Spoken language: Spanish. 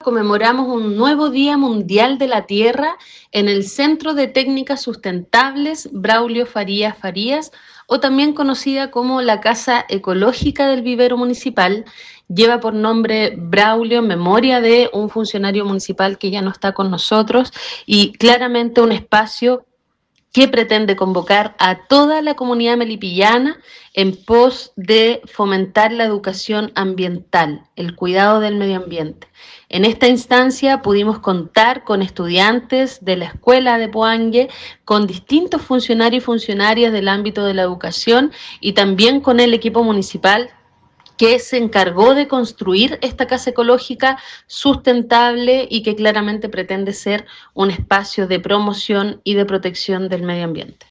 conmemoramos un nuevo Día Mundial de la Tierra en el Centro de Técnicas Sustentables Braulio Farías Farías, o también conocida como la Casa Ecológica del Vivero Municipal. Lleva por nombre Braulio en memoria de un funcionario municipal que ya no está con nosotros, y claramente un espacio que pretende convocar a toda la comunidad melipillana en pos de fomentar la educación ambiental, el cuidado del medio ambiente. En esta instancia pudimos contar con estudiantes de la escuela de Poangue, con distintos funcionarios y funcionarias del ámbito de la educación, y también con el equipo municipal que se encargó de construir esta casa ecológica sustentable y que claramente pretende ser un espacio de promoción y de protección del medio ambiente.